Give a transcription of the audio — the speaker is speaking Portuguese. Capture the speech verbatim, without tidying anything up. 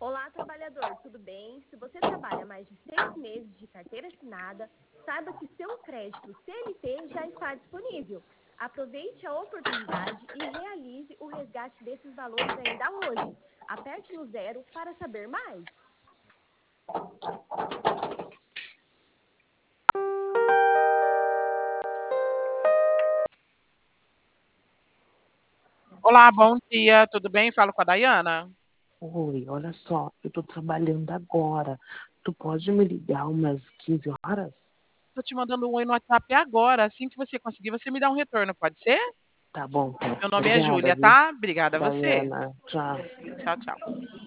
Olá, trabalhador, tudo bem? Se você trabalha mais de seis meses de carteira assinada, saiba que seu crédito C L T já está disponível. Aproveite a oportunidade e realize o resgate desses valores ainda hoje. Aperte no zero para saber mais. Olá, bom dia, tudo bem? Falo com a Dayana. Oi, olha só, eu tô trabalhando agora. Tu pode me ligar umas quinze horas? Tô te mandando um oi no WhatsApp agora. Assim que você conseguir, você me dá um retorno, pode ser? Tá bom, então. Meu nome é Obrigada, Júlia, viu? tá? Obrigada a você. Daiana, tchau. Tchau, tchau.